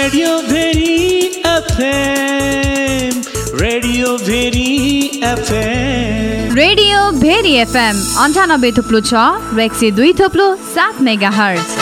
Radio Bheri FM, radio Bheri FM, radio Bheri FM 98.6 र 102.7 megahertz.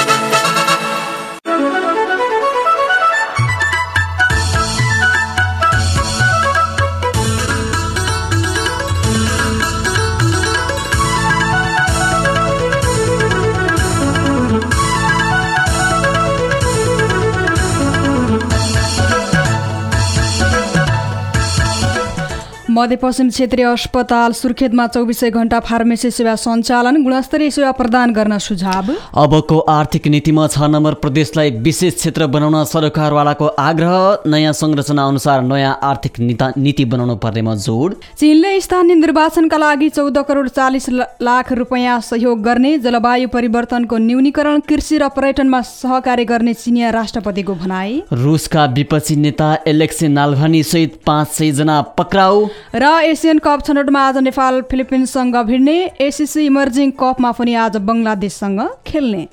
मध्यपश्चिम क्षेत्रीय अस्पताल सुर्खेतमा 24 घण्टा फार्मेसी सेवा सञ्चालन, गुणस्तरीय सेवा प्रदान गर्न सुझाव। अबको आर्थिक नीतिमा 6 नम्बर प्रदेशलाई विशेष क्षेत्र बनाउन सरकारवालाको आग्रह, नयाँ संरचना अनुसार नयाँ आर्थिक नीति बनाउनु पर्नेमा जोड। चीनले स्थानीय निर्वाचनका लागि 14 करोड 40 लाख रुपैयाँ सहयोग गर्ने, जलवायु परिवर्तनको न्यूनीकरण, कृषि र पर्यटनमा सहकार्य गर्ने चिनिया राष्ट्रपतिको भनाई। रुसका विपक्षी नेता एलेक्सी नाल्भानी सहित 500 जना पक्राउ। र एसियन कप छनौटमा आज नेपाल फिलिपिन्ससँग भिड्ने, एसिसी इमर्जिङ कपमा पनि आज बङ्गलादेशसँग खेल्ने।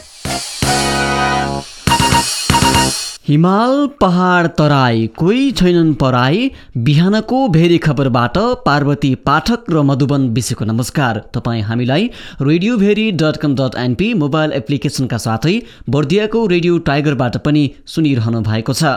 हिमाल पहाड तराई कोही छैनन् पराई, बिहानको भेरी खबरबाट पार्वती पाठक र मधुबन विषयको नमस्कार। तपाईँ हामीलाई radioveri.com.np मोबाइल एप्लिकेसनका साथै बर्दियाको रेडियो टाइगरबाट पनि सुनिरहनु भएको छ।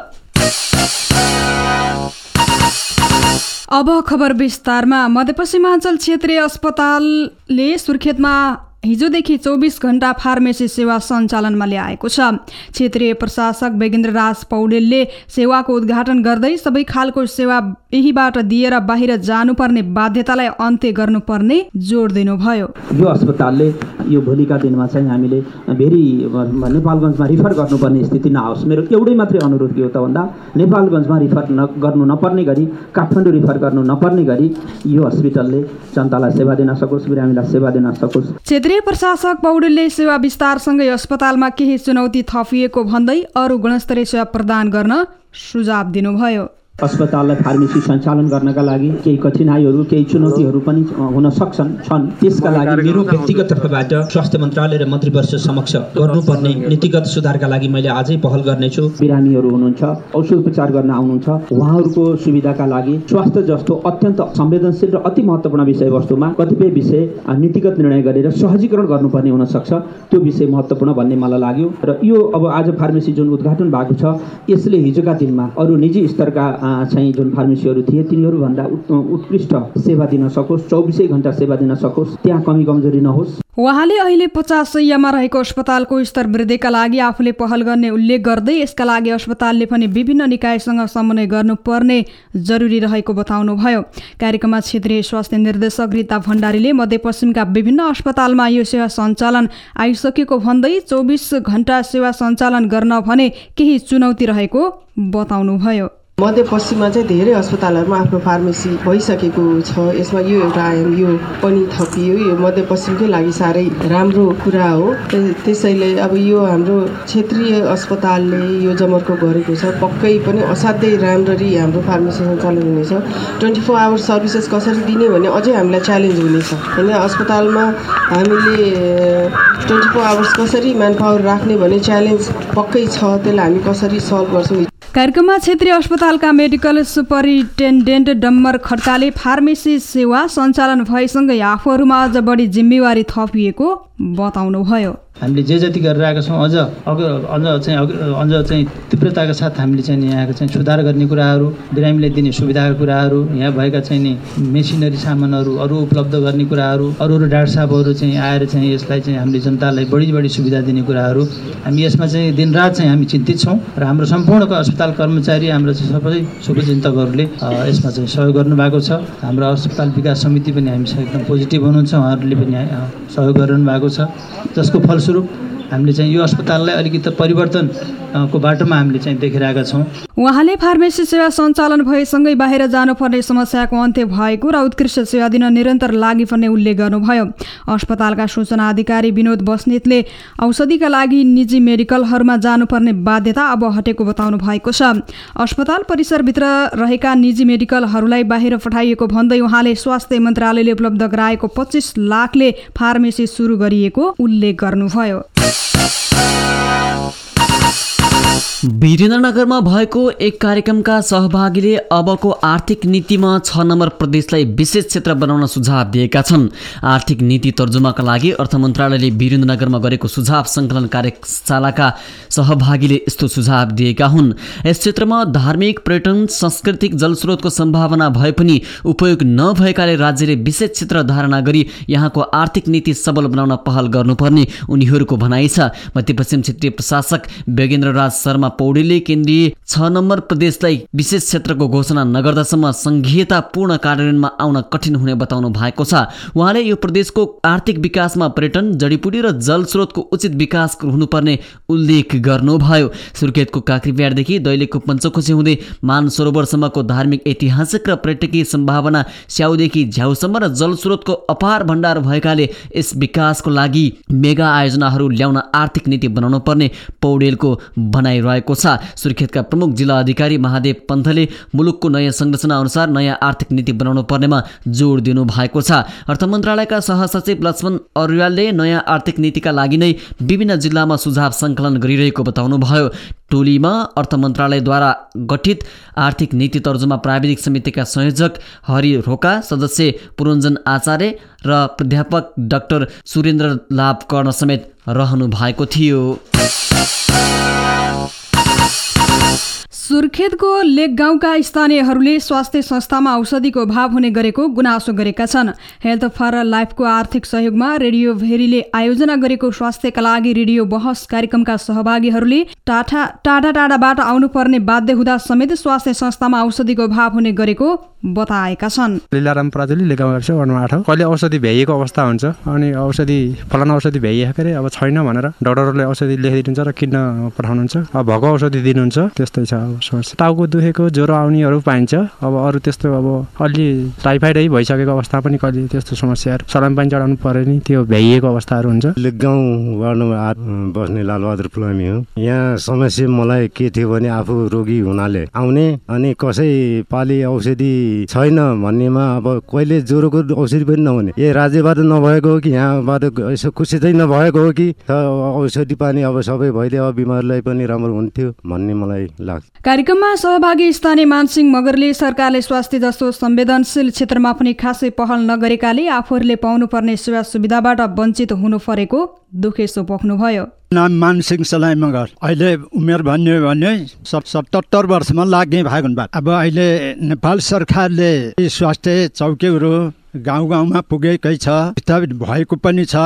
अब खबर विस्तारमा। मध्यपश्चिमाञ्चल क्षेत्रीय अस्पतालले सुर्खेतमा हिजोदेखि 24 घण्टा फार्मेसी सेवा सञ्चालनमा ल्याएको छ। क्षेत्रीय प्रशासक बेगेन्द्र राज पौडेलले सेवाको उद्घाटन गर्दै सबै खालको सेवा यहीबाट दिएर बाहिर जानुपर्ने बाध्यतालाई अन्त्य गर्नुपर्ने जोड दिनुभयो। यो अस्पतालले यो भोलिका दिनमा चाहिँ हामीले भेरी नेपालगञ्जमा रिफर गर्नुपर्ने स्थिति नआओस्। मेरो एउटै मात्रै अनुरोध के हो त भन्दा नेपालगञ्जमा रिफर गर्नु नपर्ने गरी, काठमाडौँ रिफर गर्नु नपर्ने गरी यो हस्पिटलले जनतालाई सेवा दिन सकोस्, बिरामीलाई सेवा दिन सकोस्। क्षेत्रीय प्रशासक पौडेलले सेवा विस्तारसँगै अस्पतालमा केही चुनौती थपिएको भन्दै अरू गुणस्तरीय सेवा प्रदान गर्न सुझाव दिनुभयो। अस्पताललाई फार्मेसी सञ्चालन गर्नका लागि केही कठिनाइहरू, केही चुनौतीहरू पनि हुन छन्। त्यसका लागि मेरो व्यक्तिगत तर्फबाट स्वास्थ्य मन्त्रालय र मन्त्रीपरिषद समक्ष गर्नुपर्ने नीतिगत सुधारका लागि मैले आजै पहल गर्नेछु। बिरामीहरू हुनुहुन्छ, औषध उपचार गर्न आउनुहुन्छ, उहाँहरूको सुविधाका लागि स्वास्थ्य जस्तो अत्यन्त संवेदनशील र अति महत्त्वपूर्ण विषयवस्तुमा कतिपय विषय नीतिगत निर्णय गरेर सहजीकरण गर्नुपर्ने हुन सक्छ। त्यो विषय महत्त्वपूर्ण भन्ने मलाई लाग्यो र यो अब आज फार्मेसी जुन उद्घाटन भएको छ यसले हिजोका दिनमा अरू निजी स्तरका चाहिँ जुन फार्मेसीहरू थिए तिनीहरूभन्दा उत्कृष्ट सेवा दिन सकोस्, 24 घण्टा सेवा दिन सकोस्, त्यहाँ कमी कमजोरी नहोस्। उहाँले अहिले 50 शय्यामा रहेको अस्पतालको स्तर वृद्धिका लागि आफूले पहल गर्ने उल्लेख गर्दै यसका लागि अस्पतालले पनि विभिन्न निकायसँग समन्वय गर्नुपर्ने जरुरी रहेको बताउनुभयो। कार्यक्रममा क्षेत्रीय स्वास्थ्य निर्देशक रीता भण्डारीले मध्यपश्चिमका विभिन्न अस्पतालमा यो सेवा सञ्चालन आइसकेको भन्दै 24 घण्टा सेवा सञ्चालन गर्न भने केही चुनौती रहेको बताउनुभयो। मध्यपश्चिममा चाहिँ धेरै अस्पतालहरूमा आफ्नो फार्मेसी भइसकेको छ। यसमा यो एउटा आयाम यो पनि थपियो। यो मध्यपश्चिमकै लागि साह्रै राम्रो कुरा हो। त्यसैले अब यो हाम्रो क्षेत्रीय अस्पतालले यो जमर्को गरेको छ। पक्कै पनि असाध्यै राम्ररी हाम्रो फार्मेसी सञ्चालन हुनेछ। 24 आवर्स सर्भिसेस कसरी दिने भन्ने अझै हामीलाई च्यालेन्ज हुनेछ होइन। अस्पतालमा हामीले 24 आवर्स कसरी म्यान पावर राख्ने भन्ने च्यालेन्ज पक्कै छ। त्यसलाई हामी कसरी सल्भ गर्छौँ। कार्यक्रममा क्षेत्रीय अस्पतालका मेडिकल सुपरिन्टेन्डेन्ट डम्बर खड्काले फार्मेसी सेवा सञ्चालन भएसँगै आफूहरूमा अझ बढी जिम्मेवारी थपिएको बताउनुभयो। हामीले जे जति गरिरहेका छौँ अझ चाहिँ तीव्रताका साथ हामीले चाहिँ यहाँको चाहिँ सुधार गर्ने कुराहरू, बिरामीलाई दिने सुविधाका कुराहरू, यहाँ भएका चाहिँ नि मेसिनरी सामानहरू अरू उपलब्ध गर्ने कुराहरू, अरू डाक्टर साहबहरू चाहिँ आएर चाहिँ यसलाई चाहिँ हामीले जनतालाई बढी सुविधा दिने कुराहरू, हामी यसमा चाहिँ दिनरात चाहिँ हामी चिन्तित छौँ र हाम्रो सम्पूर्णको अस्पताल कर्मचारी, हाम्रो चाहिँ सबै शुभचिन्तकहरूले यसमा चाहिँ सहयोग गर्नुभएको छ। हाम्रो अस्पताल विकास समिति पनि हामीसँग एकदम पोजिटिभ हुनुहुन्छ, उहाँहरूले पनि सहयोग गरिरहनु भएको छ, जसको फलस्वरूप हामीले चाहिँ यो अस्पताललाई अलिकति परिवर्तनको बाटोमा हामीले चाहिँ देखिरहेका छौँ। उहाँले फार्मेसी सेवा सञ्चालन भएसँगै बाहिर जानुपर्ने समस्याको अन्त्य भएको र उत्कृष्ट सेवा दिन निरन्तर लागि पर्ने उल्लेख गर्नुभयो। अस्पतालका सूचना अधिकारी विनोद बस्नेतले औषधिका लागि निजी मेडिकलहरूमा जानुपर्ने बाध्यता अब हटेको बताउनु भएको छ। अस्पताल परिसरभित्र रहेका निजी मेडिकलहरूलाई बाहिर पठाइएको भन्दै उहाँले स्वास्थ्य मन्त्रालयले उपलब्ध गराएको 25 लाखले फार्मेसी सुरु गरिएको उल्लेख गर्नुभयो। वीरेन्द्रनगरमा भएको एक कार्यक्रमका सहभागीले अबको आर्थिक नीतिमा 6 नम्बर प्रदेशलाई विशेष क्षेत्र बनाउन सुझाव दिएका छन्। आर्थिक नीति तर्जुमाका लागि अर्थ मन्त्रालयले वीरेन्द्रनगरमा गरेको सुझाव सङ्कलन कार्यशालाका सहभागीले यस्तो सुझाव दिएका हुन्। यस क्षेत्रमा धार्मिक, पर्यटन, सांस्कृतिक, जलस्रोतको सम्भावना भए पनि उपयोग नभएकाले राज्यले विशेष क्षेत्र धारणा गरी यहाँको आर्थिक नीति सबल बनाउन पहल गर्नुपर्ने उनीहरूको भनाइ छ। मध्यपश्चिम क्षेत्रीय प्रशासक बेगेन्द्र राज शर्मा पौडेलले केन्द्रीय 6 नम्बर प्रदेशलाई विशेष क्षेत्रको घोषणा नगर्दासम्म संघीयतापूर्ण कार्यान्वयनमा आउन कठिन हुने बताउनु भएको छ। उहाँले यो प्रदेशको आर्थिक विकासमा पर्यटन, जडीबुटी र जलस्रोतको उचित विकास हुनुपर्ने उल्लेख गर्नुभयो। सुर्खेतको काँक्रीब्याडदेखि दैलेखको पञ्चकोशी हुँदै मानसरोवरसम्मको धार्मिक, ऐतिहासिक र पर्यटकीय सम्भावना, स्याउदेखि झ्याउसम्म र जलस्रोतको अपार भण्डार भएकाले यस विकासको लागि मेगा आयोजनाहरू ल्याउन आर्थिक नीति बनाउनु पर्ने पौडेलको भनाइरहेको छ। सुर्खेतका प्रमुख जिल्ला अधिकारी महादेव पन्थले मुलुकको नयाँ संरचना अनुसार नयाँ आर्थिक नीति बनाउनु पर्नेमा जोड दिनु भएको छ। अर्थ मन्त्रालयका सहसचिव लक्ष्मण अर्यालले नयाँ आर्थिक नीतिका लागि नै विभिन्न जिल्लामा सुझाव सङ्कलन गरिरहेको बताउनुभयो। टोलीमा अर्थ मन्त्रालयद्वारा गठित आर्थिक नीति तर्जुमा प्राविधिक समितिका संयोजक हरि रोका, सदस्य पुरञ्जन आचार्य र प्राध्यापक डाक्टर सुरेन्द्र लाभकर्ण समेत रहनु भएको थियो। सुर्खेतको लेकगाउँका स्थानीयहरूले स्वास्थ्य संस्थामा औषधिको अभाव हुने गरेको गुनासो गरेका छन्। हेल्थ फर लाइफको आर्थिक सहयोगमा रेडियो भेरीले आयोजना गरेको स्वास्थ्यका लागि रेडियो बहस कार्यक्रमका सहभागीहरूले टाढाबाट आउनुपर्ने बाध्य हुँदा समेत स्वास्थ्य संस्थामा औषधिको अभाव हुने गरेको बताएका छन्। लीलाराम पराजुली लेकगाउँ 8 कहिले औषधि भ्याइएको अवस्था हुन्छ अनि औषधि फलाना औषधि भ्याइएको अरे अब छैन भनेर डाक्टरहरूले औषधि लेखिदिनुहुन्छ र किन्न पठाउनुहुन्छ। अब भएको औषधि दिनुहुन्छ। त्यस्तै छ समस्या। टाउको दुखेको, ज्वरो आउनेहरू पाइन्छ। अब अरू त्यस्तो अब अलि टाइफाइडै भइसकेको अवस्था पनि कहिले त्यस्तो समस्याहरू सलाम पानी चढाउनु पर्यो नि त्यो भ्याइएको अवस्थाहरू हुन्छ। लेकगाउँ वार्ड नम्बर 8 बस्ने लालबहादुर प्लामी हो। यहाँ समस्या मलाई के थियो भने आफू रोगी हुनाले आउने अनि कसै पाली औषधि छैन भन्नेमा अब कहिले ज्वरोको औषधि पनि नहुने। ए राज्यबाट नभएको हो कि यहाँबाट यसो खुसिदै नभएको हो कि औषधि पानी अब सबै भइदियो अब बिमारलाई पनि राम्रो हुन्थ्यो भन्ने मलाई लाग्छ। कार्यक्रममा सहभागी स्थानीय मानसिंह मगरले सरकारले स्वास्थ्य जस्तो संवेदनशील क्षेत्रमा पनि खासै पहल नगरेकाले आफूहरूले पाउनुपर्ने सेवा सुविधाबाट वञ्चित हुनु परेको दुखेसो पोख्नुभयो। नाम मानसिंह सलाई मगर। अहिले उमेर भन्यो भने 77 वर्षमा लाग्ने भएको हुन्। अब अहिले नेपाल सरकारले स्वास्थ्य चौकीहरू गाउँ गाउँमा पुगेकै छ, स्थापित भएको पनि छ,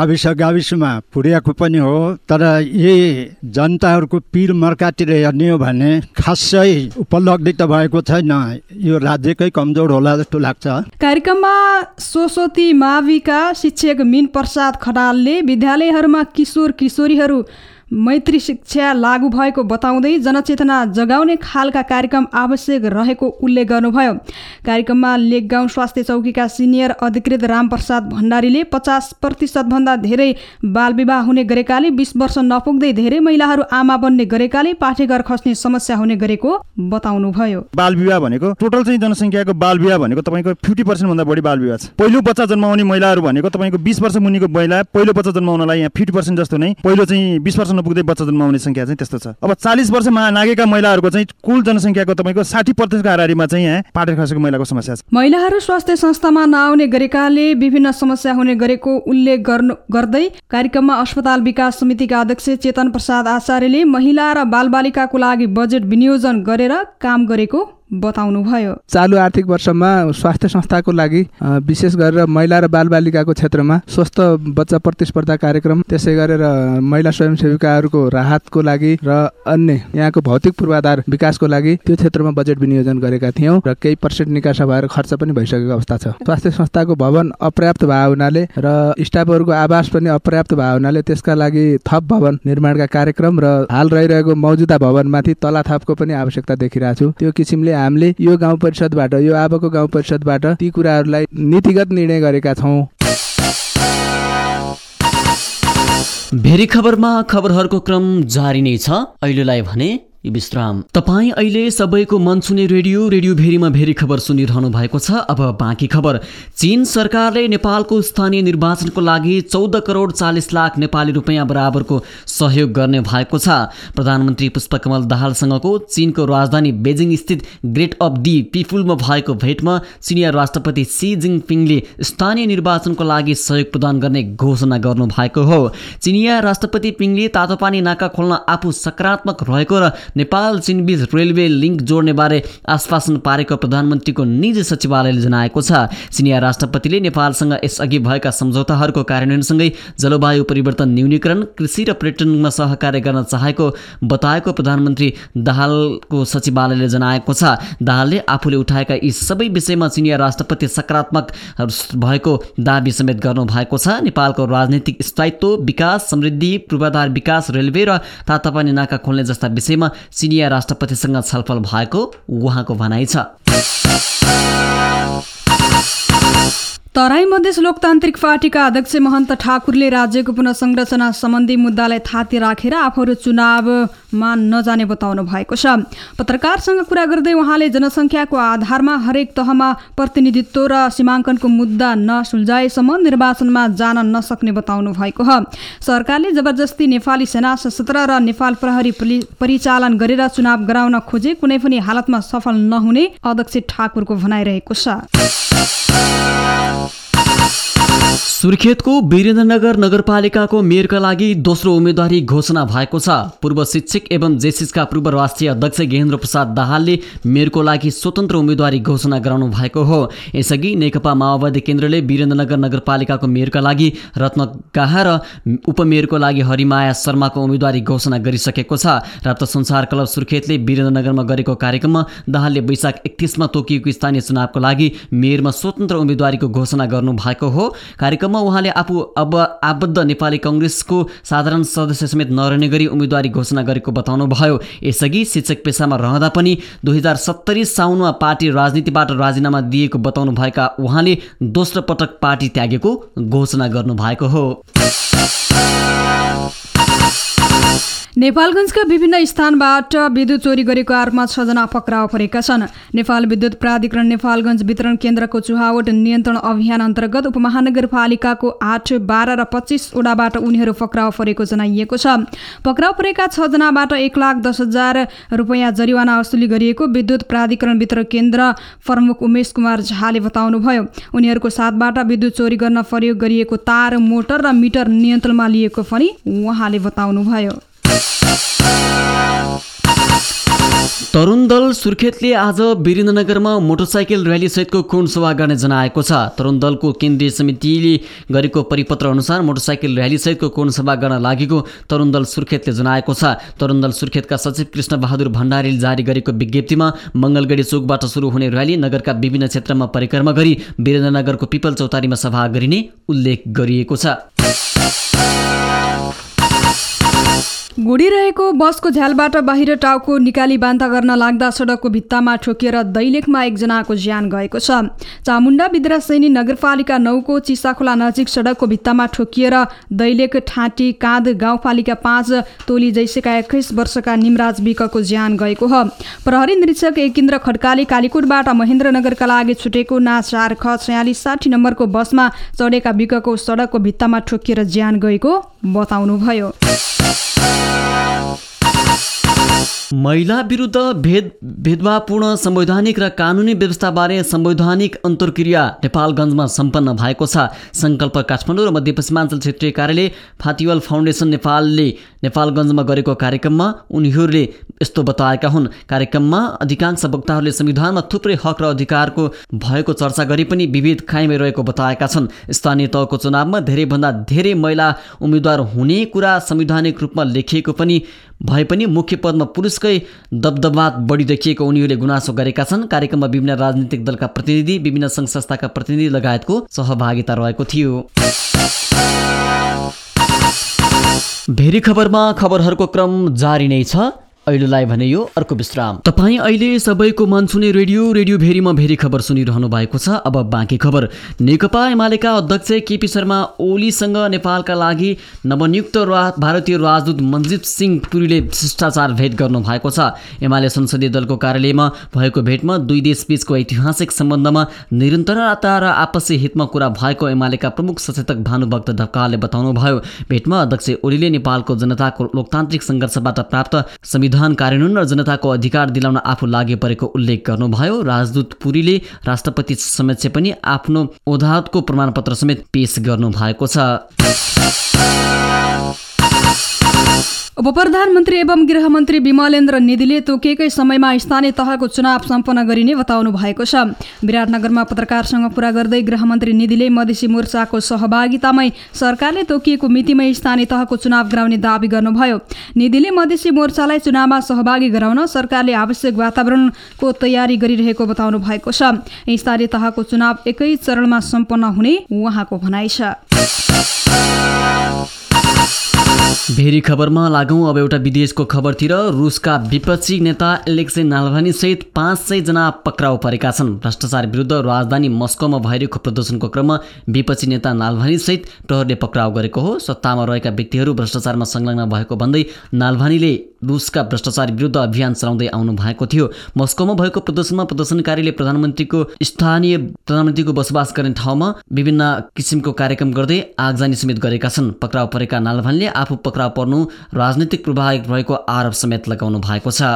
गाविसमा पुर्याएको पनि हो। तर यी जनताहरूको पीर मर्कातिर हेर्ने हो भने खासै उपलब्धि त भएको छैन। यो राज्यकै कमजोर होला जस्तो लाग्छ। कार्यक्रममा सोसोती माविका शिक्षक मीन प्रसाद खनालले विद्यालयहरूमा किशोर किशोरीहरू मैत्री शिक्षा लागू भएको बताउँदै जनचेतना जगाउने खालका कार्यक्रम आवश्यक रहेको उल्लेख गर्नुभयो। कार्यक्रममा लेकगाउँ स्वास्थ्य चौकीका सिनियर अधिकृत रामप्रसाद भण्डारीले 50% भन्दा धेरै बालविवाह हुने गरेकाले 20 वर्ष नपुग्दै धेरै महिलाहरू आमा बन्ने गरेकाले पाठेघर खस्ने समस्या हुने गरेको बताउनुभयो। बालविवाह भनेको टोटल चाहिँ जनसङ्ख्याको बालविवाह भनेको तपाईँको 50% भन्दा बढी बालविवाह छ। पहिलो बच्चा जन्माउने महिलाहरू भनेको तपाईँको 20 वर्ष मुनिको महिला पहिलो बच्चा जन्माउनलाई यहाँ 50% जस्तो नै पहिलो चाहिँ 20 वर्ष नपुग्दै बच्चा जन्माउने संख्या चाहिँ त्यस्तो छ। अब 40 वर्षमा नागेका महिलाहरूको चाहिँ कुल जनसङ्ख्याको तपाईँको 60% का हाराहारीमा चाहिँ यहाँ पाठेर खसेको महिलाको समस्या छ। महिलाहरू स्वास्थ्य संस्थामा नआउने गरेकाले विभिन्न समस्या हुने गरेको उल्लेख गर्दै कार्यक्रममा अस्पताल विकास समितिका अध्यक्ष चेतन प्रसाद आचार्यले महिला र बालबालिकाको लागि बजेट विनियोजन गरेर काम गरेको बताउनुभयो। चालु आर्थिक वर्षमा स्वास्थ्य संस्थाको लागि विशेष गरेर महिला र बालबालिकाको क्षेत्रमा स्वस्थ बच्चा प्रतिस्पर्धा कार्यक्रम, त्यसै गरेर महिला स्वयंसेविकाहरूको राहतको लागि र अन्य यहाँको भौतिक पूर्वाधार विकासको लागि त्यो क्षेत्रमा बजेट विनियोजन गरेका थियौँ र केही % निकास भएर खर्च पनि भइसकेको अवस्था छ। स्वास्थ्य संस्थाको भवन अपर्याप्त भएको हुनाले र स्टाफहरूको आवास पनि अपर्याप्त भएको हुनाले त्यसका लागि थप भवन निर्माणका कार्यक्रम र हाल रहिरहेको मौजुदा भवनमाथि तलाथापको पनि आवश्यकता देखिरहेको छु। त्यो किसिमले हामीले यो गाउँ परिषदबाट, यो अबको गाउँ परिषदबाट ती कुराहरूलाई नीतिगत निर्णय गरेका छौँ। भेरी खबरमा खबरहरूको क्रम जारी नै छ। अहिलेलाई भने विश्राम। तपाईँ अहिले सबैको मन छुने रेडियो भेरीमा भेरी खबर सुनिरहनु भएको छ। अब बाँकी खबर। चीन सरकारले नेपालको स्थानीय निर्वाचनको लागि 14 करोड 40 लाख नेपाली रुपैयाँ बराबरको सहयोग गर्ने भएको छ। प्रधानमन्त्री पुष्पकमल दाहालसँगको चीनको राजधानी बेजिङ स्थित गेट अफ दि पिपुलमा भएको भेटमा चिनिया राष्ट्रपति सी जिनपिङले स्थानीय निर्वाचनको लागि सहयोग प्रदान गर्ने घोषणा गर्नु भएको हो। चिनिया राष्ट्रपति पिङले तातोपानी नाका खोल्न आफू सकारात्मक रहेको र नेपाल चीनबीच रेलवे लिङ्क जोड्ने बारे आश्वासन पारेको प्रधानमन्त्रीको निजी सचिवालयले जनाएको छ। चिनिया राष्ट्रपतिले नेपालसँग यसअघि भएका सम्झौताहरूको कार्यान्वयनसँगै जलवायु परिवर्तन न्यूनीकरण, कृषि र पर्यटनमा सहकार्य गर्न चाहेको बताएको प्रधानमन्त्री दाहालको सचिवालयले जनाएको छ। दाहालले आफूले उठाएका यी सबै विषयमा चिनिया राष्ट्रपति सकारात्मक भएको दाबी समेत गर्नु भएको छ। नेपालको राजनीतिक स्थायित्व, विकास, समृद्धि, पूर्वाधार विकास, रेलवे र तातापानी नाका खोल्ने जस्ता विषयमा चिनिया राष्ट्रपतिसँग छलफल भएको उहाँको भनाइ छ। तराई मधेस लोकतान्त्रिक पार्टीका अध्यक्ष महन्त ठाकुरले राज्यको पुनर्संरचना सम्बन्धी मुद्दालाई थाती राखेर आफूहरू चुनावमा नजाने बताउनु भएको छ। पत्रकारसँग कुरा गर्दै उहाँले जनसङ्ख्याको आधारमा हरेक तहमा प्रतिनिधित्व र सीमाङ्कनको मुद्दा नसुल्झाएसम्म निर्वाचनमा जान नसक्ने बताउनु भएको हो। सरकारले जबरजस्ती नेपाली सेना, सशस्त्र र नेपाल प्रहरी परिचालन गरेर चुनाव गराउन खोजे कुनै पनि हालतमा सफल नहुने अध्यक्ष ठाकुरको भनाइरहेको छ। सुर्खेतको वीरेन्द्रनगर नगरपालिकाको मेयरका लागि दोस्रो उम्मेदवारी घोषणा भएको छ। पूर्व शिक्षक एवं जेसिसका पूर्व राष्ट्रिय अध्यक्ष गेहेन्द्र प्रसाद दाहालले मेयरको लागि स्वतन्त्र उम्मेदवारी घोषणा गराउनु भएको हो। यसअघि नेकपा माओवादी केन्द्रले वीरेन्द्रनगर नगरपालिकाको मेयरका लागि रत्न गाहा र उपमेयरको लागि हरिमाया शर्माको उम्मेदवारी घोषणा गरिसकेको छ। राप्त संसार क्लब सुर्खेतले वीरेन्द्रनगरमा गरेको कार्यक्रममा दाहालले वैशाख 31मा तोकिएको स्थानीय चुनावको लागि मेयरमा स्वतन्त्र उम्मेदवारीको घोषणा गर्नु भएको हो। कार्यक्रममा उहाँले आफू अब आबद्ध नेपाली कांग्रेसको साधारण सदस्य समेत नरहने गरी उम्मेदवारी घोषणा गरेको बताउनु भयो। यसअघि शिक्षक पेसामा रहँदा पनि 2070 साउनमा पार्टी राजनीतिबाट राजीनामा दिएको बताउनु भएका उहाँले दोस्रो पटक पार्टी त्यागेको घोषणा गर्नु भएको हो। नेपालगञ्जका विभिन्न स्थानबाट विद्युत चोरी गरेको आरोपमा 6 जना पक्राउ परेका छन्। नेपाल विद्युत प्राधिकरण नेपालगञ्ज वितरण केन्द्रको चुहावट नियन्त्रण अभियान अन्तर्गत उपमहानगरपालिकाको 8, 12 र 25 वडाबाट उनीहरू पक्राउ परेको जनाइएको छ। पक्राउ परेका 6 जनाबाट 1,10,000 रुपैयाँ जरिवाना वसुली गरिएको विद्युत प्राधिकरण वितरण केन्द्र प्रमुख उमेश कुमार झाले बताउनुभयो। उनीहरूको साथबाट विद्युत चोरी गर्न प्रयोग गरिएको तार, मोटर र मिटर नियन्त्रणमा लिएको पनि उहाँले बताउनुभयो। तरुण दल सुर्खेतले आज वीरेन्द्रनगरमा मोटरसाइकल र्याली सहितको खुन सभा गर्ने जनाएको छ। तरुण दलको केन्द्रीय समितिले गरेको परिपत्र अनुसार मोटरसाइकल र्याली सहितको खुन सभा गर्न लागेको तरुण दल सुर्खेतले जनाएको छ। तरुण दल सुर्खेतका सचिव कृष्ण बहादुर भण्डारीले जारी गरेको विज्ञप्तिमा मंगलगढी चोकबाट सुरु हुने र्याली नगरका विभिन्न क्षेत्रमा परिक्रमा गरी वीरेन्द्रनगरको पिपल चौतारीमा सभा गरिने उल्लेख गरिएको छ। गुडिरहेको बसको झ्यालबाट बाहिर टाउको निकाली बान्ता गर्न लाग्दा सडकको भित्तामा ठोकिएर दैलेखमा एकजनाको ज्यान गएको छ। चामुण्डा बिद्रासैनी नगरपालिका 9 को चिसाखोला नजिक सडकको भित्तामा ठोकिएर दैलेख ठाँटी काँध गाउँपालिका 5 तोली जैसेका 21 वर्षका निमराज विकको ज्यान गएको हो। प्रहरी निरीक्षक एकिन्द्र खड्काले कालीकोटबाट महेन्द्रनगरका लागि छुटेको ना 4 ख 4660 नम्बरको बसमा चढेका विकको सडकको भित्तामा ठोकिएर ज्यान गएको बताउनुभयो। महिला विरुद्ध भेदभावपूर्ण संवैधानिक र कानुनी व्यवस्थाबारे संवैधानिक अन्तर्क्रिया नेपालगञ्जमा सम्पन्न भएको छ। संकल्प काठमाडौँ र मध्यपश्चिमाञ्चल क्षेत्रीय कार्यालय फातिवल फाउन्डेसन नेपालले नेपालगञ्जमा गरेको कार्यक्रममा उनीहरूले यस्तो बताएका हुन्। कार्यक्रममा अधिकांश वक्ताहरूले संविधानमा थुप्रै हक र अधिकारको भएको चर्चा गरे पनि विभेद कायमै रहेको बताएका छन्। स्थानीय तहको चुनावमा धेरैभन्दा धेरै महिला उम्मेद्वार हुने कुरा संवैधानिक रूपमा लेखिएको पनि भए पनि मुख्य पदमा पुरुषकै दबदबा बढी देखिएको उनीहरूले गुनासो गरेका छन्। कार्यक्रममा विभिन्न राजनीतिक दलका प्रतिनिधि, विभिन्न सङ्घ संस्थाका प्रतिनिधि लगायतको सहभागिता रहेको थियो। भेरी खबरमा खबरहरूको क्रम जारी नै छ। अहिलेलाई भने यो अर्को विश्राम। तपाईँ अहिले सबैको मन छुने रेडियो भेरीमा भेरी खबर सुनिरहनु भएको छ। अब बाँकी खबर। नेकपा एमालेका अध्यक्ष केपी शर्मा ओलीसँग नेपालका लागि नवनियुक्त भारतीय राजदूत मनजित सिंह पुरीले शिष्टाचार भेट गर्नु भएको छ। एमाले संसदीय दलको कार्यालयमा भएको भेटमा दुई देशबीचको ऐतिहासिक सम्बन्धमा निरन्तरता र आपसी हितमा कुरा भएको एमालेका प्रमुख सचेतक भानुभक्त ढकालले बताउनुभयो। भेटमा अध्यक्ष ओलीले नेपालको जनताको लोकतान्त्रिक सङ्घर्षबाट प्राप्त संविधान कार्यान्वयन र जनताको अधिकार दिलाउन आफू लागि परेको उल्लेख गर्नुभयो। राजदूत पुरीले राष्ट्रपति समक्ष पनि आफ्नो ओधातको प्रमाणपत्र समेत पेश गर्नु भएको छ। उपप्रधानमन्त्री एवं गृहमन्त्री विमलेन्द्र निधिले तोकिएकै समयमा स्थानीय तहको चुनाव सम्पन्न गरिने बताउनु भएको छ। विराटनगरमा पत्रकारसँग कुरा गर्दै गृहमन्त्री निधिले मधेसी मोर्चाको सहभागितामै सरकारले तोकिएको मितिमै स्थानीय तहको चुनाव गराउने दावी गर्नुभयो। निधिले मधेसी मोर्चालाई चुनावमा सहभागी गराउन सरकारले आवश्यक वातावरणको तयारी गरिरहेको बताउनु भएको छ। स्थानीय तहको चुनाव एकै चरणमा सम्पन्न हुने उहाँको भनाइ छ। भेरी खबरमा लागौँ अब एउटा विदेशको खबरतिर। रुसका विपक्षी नेता एलेक्सी नाल्भानी सहित 500 जना पक्राउ परेका छन्। भ्रष्टाचार विरुद्ध राजधानी मस्कोमा भइरहेको प्रदर्शनको क्रममा विपक्षी नेता नाल्भानी सहित प्रहरले पक्राउ गरेको हो। सत्तामा रहेका व्यक्तिहरू भ्रष्टाचारमा संलग्न भएको भन्दै नाल्भानीले रुसका भ्रष्टाचार विरुद्ध अभियान चलाउँदै आउनु भएको थियो। मस्कोमा भएको प्रदर्शनमा प्रदर्शनकारीले प्रधानमन्त्रीको बसोबास गर्ने ठाउँमा विभिन्न किसिमको कार्यक्रम गर्दै आगजनी समेत गरेका छन्। पक्राउ परेका नाल्भानीले आफू पक्राउ पर्नु राजनीतिक प्रभाव रहेको आरोप समेत लगाउनु भएको छ।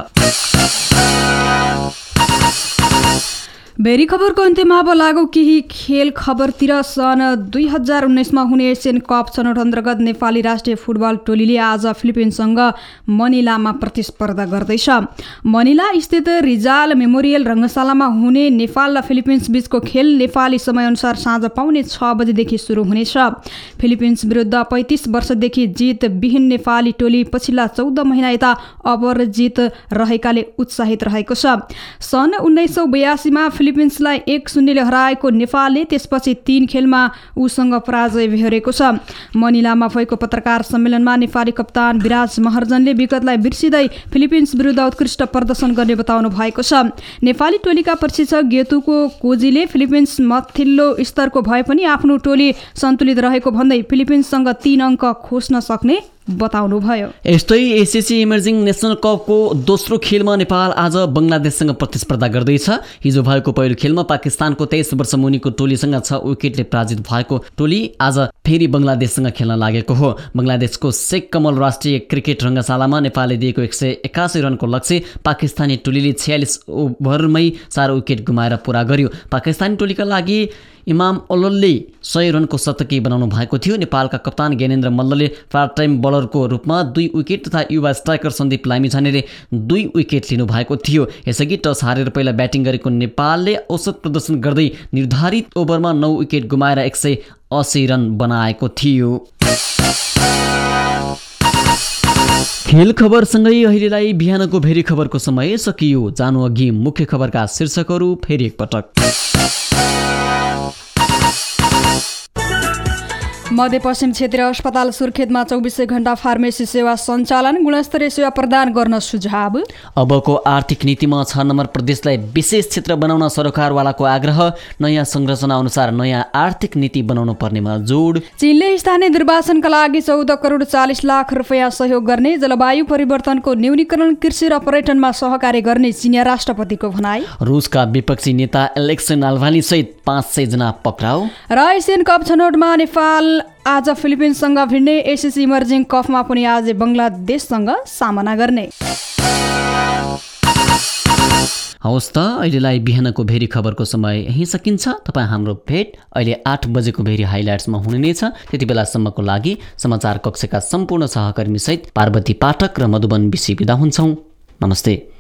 भेरी खबरको अन्त्यमा अब लागौ केही खेल खबरतिर। सन् 2019मा हुने एसियन कप छनौट अन्तर्गत नेपाली राष्ट्रिय फुटबल टोलीले आज फिलिपिन्ससँग मनिलामा प्रतिस्पर्धा गर्दैछ। मनिला स्थित रिजाल मेमोरियल रङ्गशालामा हुने नेपाल र फिलिपिन्स बीचको खेल नेपाली समयअनुसार साँझ 5:45 बजेदेखि सुरु हुनेछ। फिलिपिन्स विरुद्ध 35 वर्षदेखि जित विहीन नेपाली टोली पछिल्ला 14 महिना यता अपराजित रहेकाले उत्साहित रहेको छ। सन् 1982मा फिलिपिन्सलाई 1-0 हराएको नेपालले त्यसपछि 3 खेलमा उसँग पराजय बेहोरेको छ। मनिलामा भएको पत्रकार सम्मेलनमा नेपाली कप्तान विराज महर्जनले विगतलाई बिर्सिँदै फिलिपिन्स विरुद्ध उत्कृष्ट प्रदर्शन गर्ने बताउनु भएको छ। नेपाली टोलीका प्रशिक्षक गेतुको कोजीले फिलिपिन्स माथिल्लो स्तरको भए पनि आफ्नो टोली सन्तुलित रहेको भन्दै फिलिपिन्ससँग 3 अङ्क खोज्न सक्ने बताउनुभयो। यस्तै एसिसी इमर्जिङ नेसनल कपको दोस्रो खेलमा नेपाल आज बङ्गलादेशसँग प्रतिस्पर्धा गर्दैछ। हिजो भएको पहिलो खेलमा पाकिस्तानको 23 वर्ष मुनिको टोलीसँग 6 विकेटले पराजित भएको टोली आज फेरि बङ्गलादेशसँग खेल्न लागेको हो। बङ्गलादेशको शेख कमल राष्ट्रिय क्रिकेट रङ्गशालामा नेपालले दिएको 181 रनको लक्ष्य पाकिस्तानी टोलीले 46 ओभरमै 4 विकेट गुमाएर पुरा गर्यो। पाकिस्तानी टोलीका लागि इमाम ओललले 100 रनको शतकी बनाउनु भएको थियो। नेपालका कप्तान ज्ञानेन्द्र मल्लले पार्ट टाइम बलरको रूपमा 2 विकेट तथा युवा स्ट्राइकर सन्दीप लामिछानेले 2 विकेट लिनु भएको थियो। यसअघि टस हारेर पहिला ब्याटिङ गरेको नेपालले औसत प्रदर्शन गर्दै निर्धारित ओभरमा 9 विकेट गुमाएर 180 रन बनाएको थियो। खेल खबरसँगै अहिलेलाई बिहानको भेरी खबरको समय सकियो। जानु अघि मुख्य खबरका शीर्षकहरू फेरि एकपटक। मध्यपश्चिम क्षेत्रीय अस्पताल सुर्खेतमा 24 घण्टा फार्मेसी सेवा सञ्चालन, गुणस्तरीय सेवा प्रदान गर्न सुझाव। अबको आर्थिक नीतिमा 6 नम्बर प्रदेशलाई विशेष क्षेत्र बनाउन सरकारवालाको आग्रह, नयाँ संरचना अनुसार नयाँ आर्थिक नीति बनाउनु पर्नेमा जोड। चीनले स्थानीय निर्वाचनका लागि 14 करोड 40 लाख रुपैयाँ सहयोग गर्ने, जलवायु परिवर्तनको न्यूनीकरण, कृषि र पर्यटनमा सहकार्य गर्ने चिनिया राष्ट्रपतिको भनाई। रुसका विपक्षी नेता एलेक्सी नाल्भानी सहित 500 जना पक्राउ। र एसियन कप छनौटमा नेपाल आज फिलिपिन्ससँग भिड्ने, एसिसी इमर्जिङ कपमा पनि आज बङ्गलादेशसँग सामना गर्ने। हवस् त, अहिलेलाई बिहानको भेरी खबरको समय यहीँ सकिन्छ। तपाईँ हाम्रो भेट अहिले 8 बजेको भेरी हाइलाइट्समा हुने नै छ। त्यति बेलासम्मको लागि समाचार कक्षका सम्पूर्ण सहकर्मीसहित पार्वती पाठक र मधुबन बिसी बिदा हुन्छौँ। नमस्ते।